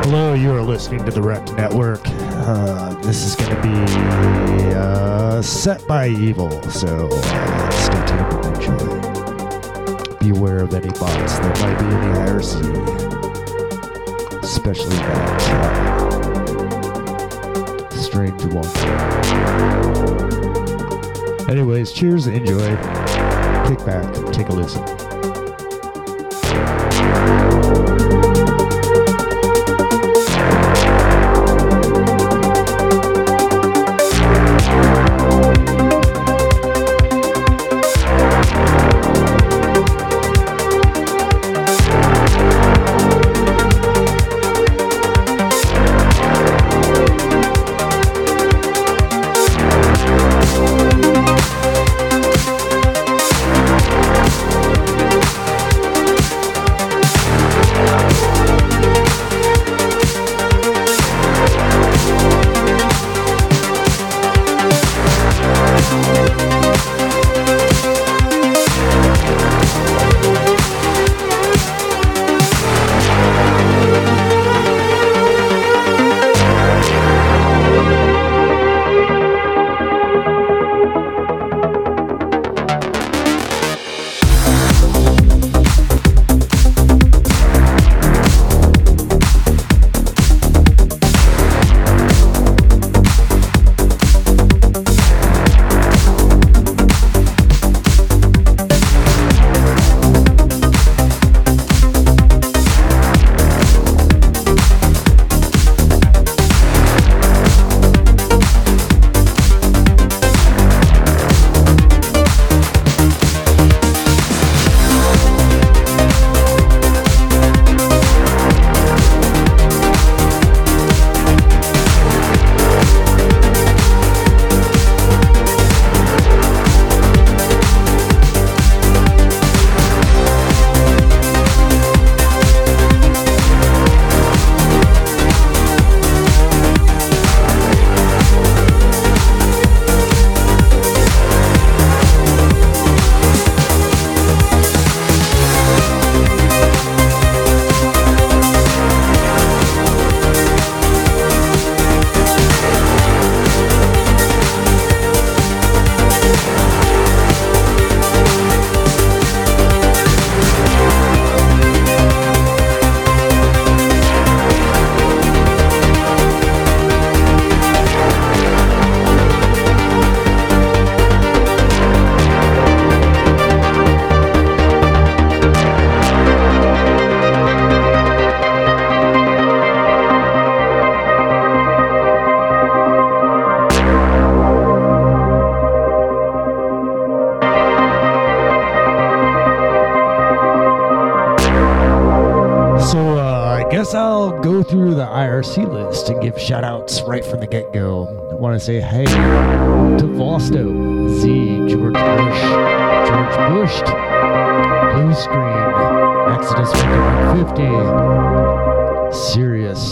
Hello, you are listening to the Rec Network. This is going to be set by evil, so stay tuned and enjoy. Beware of any bots that might be in the IRC, especially that strange one. Anyways, cheers, enjoy, kick back, take a listen. Through the IRC list and give shout outs right from the get-go. I want to say hey to Vosto, Z, George Bush, Blue Screen, Exodus 5150, Sirius,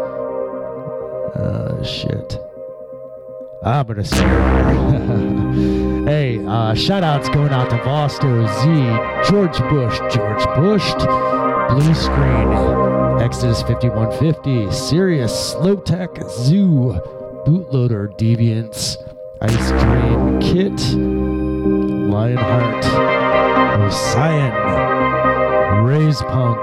shit. I'm gonna say hey, shout outs going out to Vosto, Z, George Bush, Blue Screen, Exodus 5150, Sirius, Slowtech, Zoo, Bootloader, Deviants, Ice Dream, Kit, Lionheart, Rosian, Raise Punk,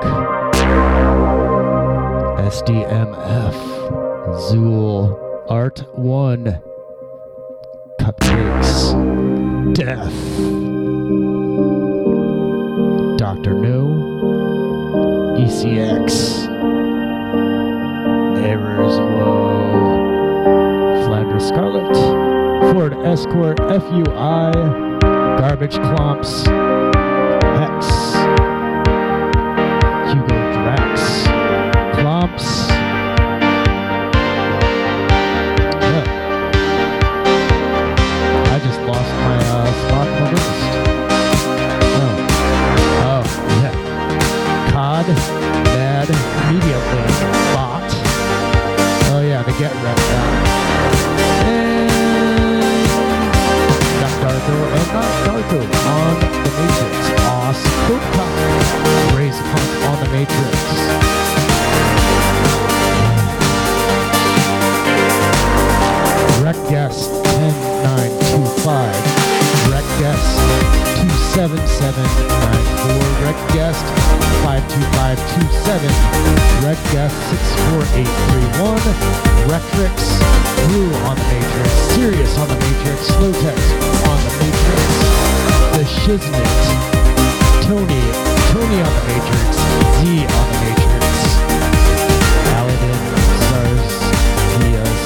SDMF, Zool, Art 1, Cupcakes, Death, Dr. No, ECX, Errors Woe, Flanders Scarlet, Ford Escort, FUI, Garbage Clumps, Hex, Hugo Drax, Clumps, I just lost my spot on the list. Oh, yeah. COD, Bad, Media Link, Bot. Oh yeah, the Get Rep guy. And got Darko and not Darko on the Matrix. Awesome. Raise Punk on the Matrix. Rec guest 52527. Rec guest 64831. Rectrix, Blue on the Matrix, Sirius on the Matrix, Slowtex on the Matrix, The Shiznit, Tony on the Matrix, Z on the Matrix, Paladin, Sars, Diaz,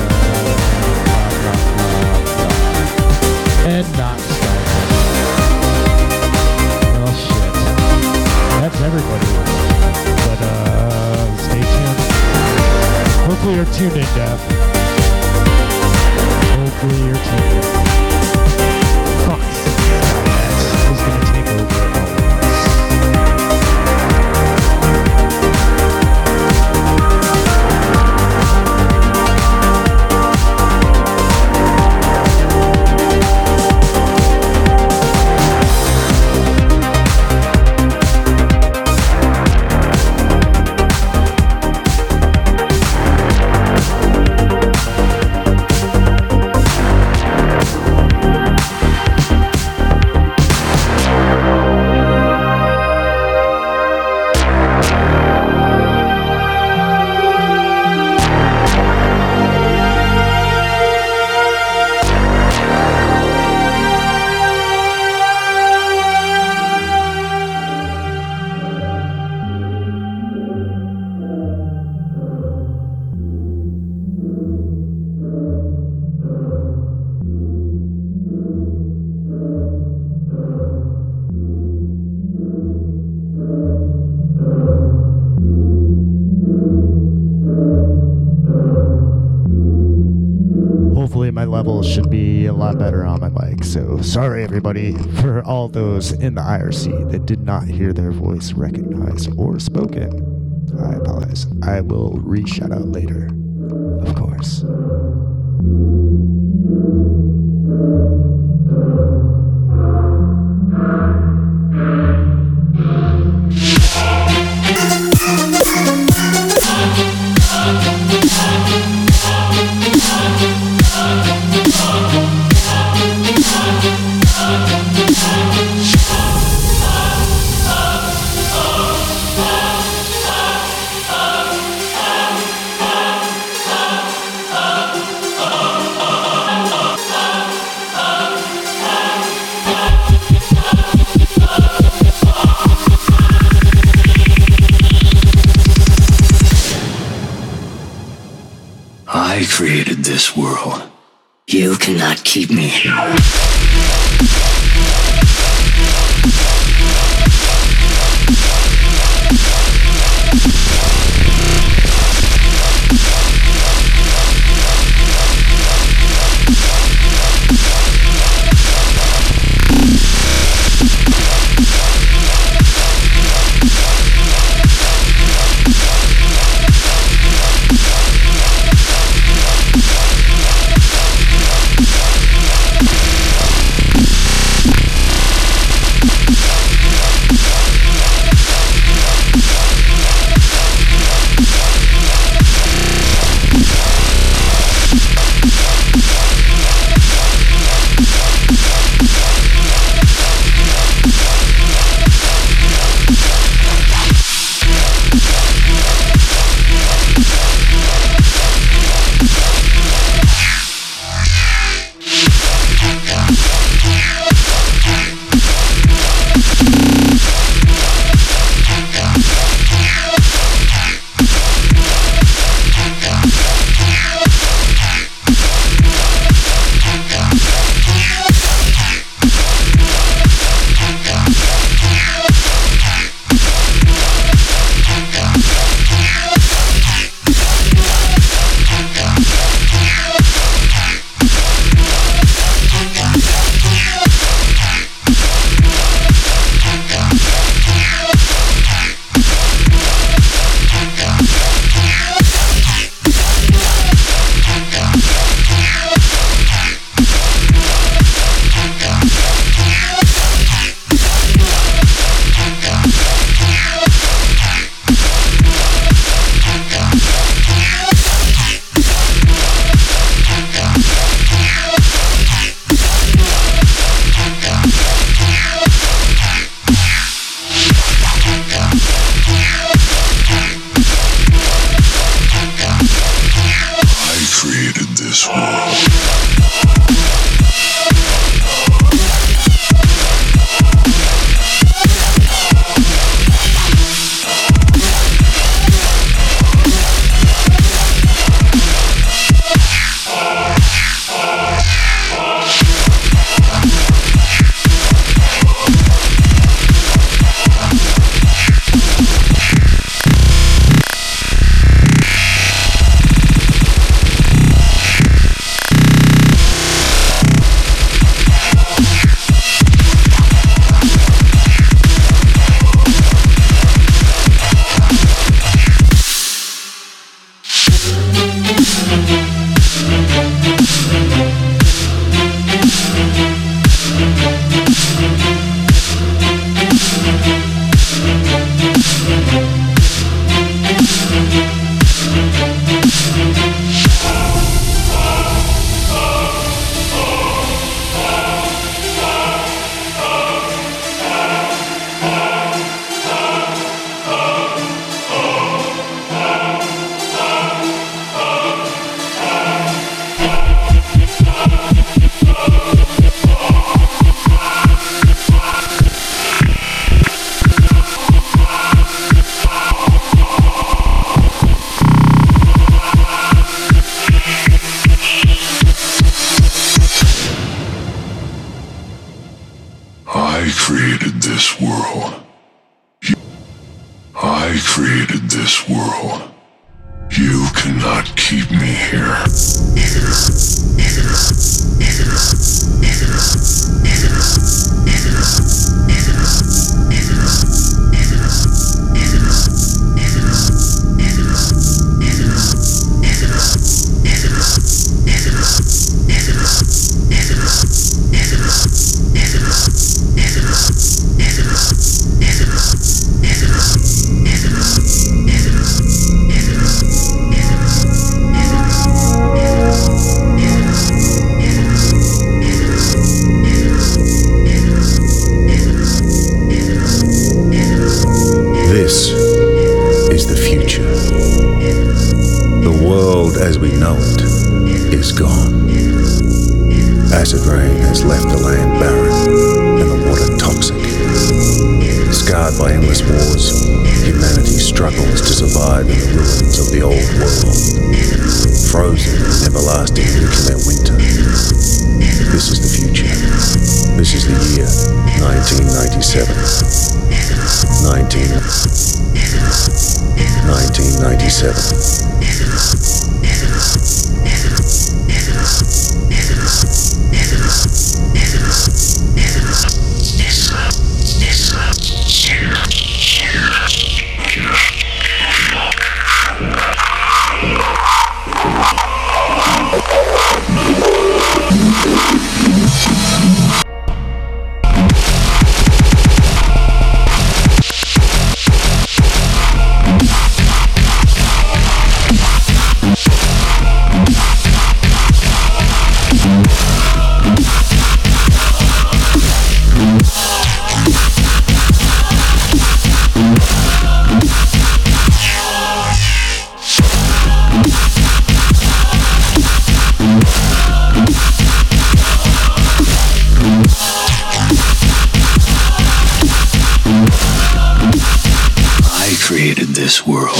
and not Skynet. Well, shit. That's everybody. But, stay tuned. Hopefully you're tuned in, Dev. Hopefully you're tuned in. Fuck. Skynet is gonna take over all of us. My levels should be a lot better on my mic. So sorry everybody for all those in the IRC that did not hear their voice recognized or spoken. I apologize. I will re-shout out later, of course. I created this world. You cannot keep me. this world. I created this world. You cannot keep me here. This is the future. The world as we know it is gone. Acid rain has left the land barren and the water toxic. Scarred by endless wars, humanity struggles to survive in the ruins of the old world, frozen in everlasting nuclear winter. This is the future. This is the year 1997. 1997. I created this world.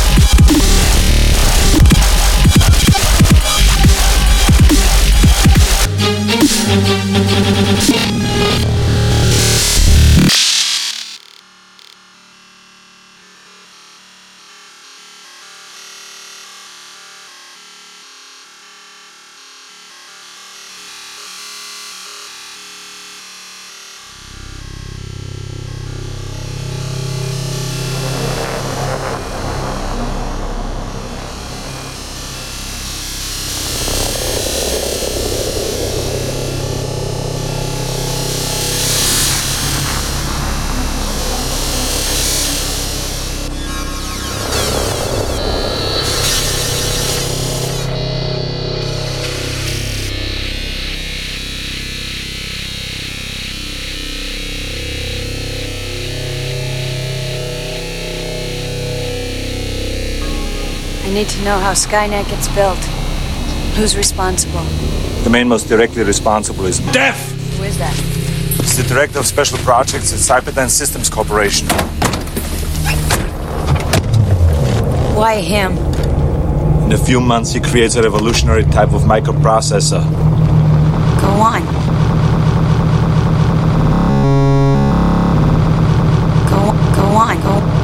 I need to know how Skynet gets built. Who's responsible? The man most directly responsible is DEF! Who is that? He's the Director of Special Projects at Cyberdyne Systems Corporation. Why him? In a few months, he creates a revolutionary type of microprocessor. Go on. Go on. Go on.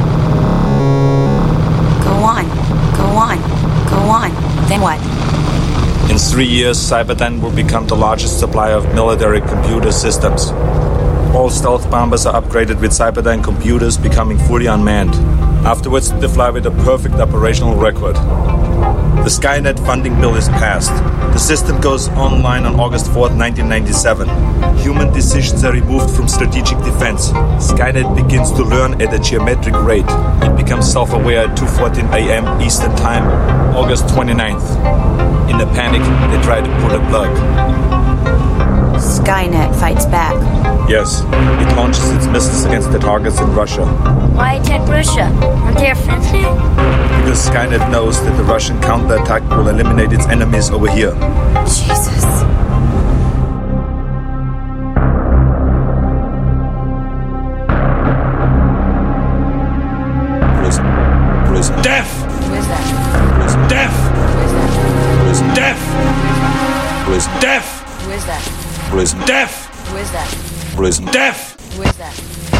Then what? In 3 years, Cyberdyne will become the largest supplier of military computer systems. All stealth bombers are upgraded with Cyberdyne computers, becoming fully unmanned. Afterwards, they fly with a perfect operational record. The Skynet funding bill is passed. The system goes online on August 4th, 1997. Human decisions are removed from strategic defense. Skynet begins to learn at a geometric rate. It becomes self-aware at 2:14 a.m. Eastern Time, August 29th. In a panic, they try to pull a plug. Skynet fights back. Yes, it launches its missiles against the targets in Russia. Why attack Russia? Aren't they our friends now? Because Skynet knows that the Russian counterattack will eliminate its enemies over here. Jesus. DEF! Who is that? DEF! Who is that? DEF! DEF! Who is that? DEF! Who is that? DEF! Who is that?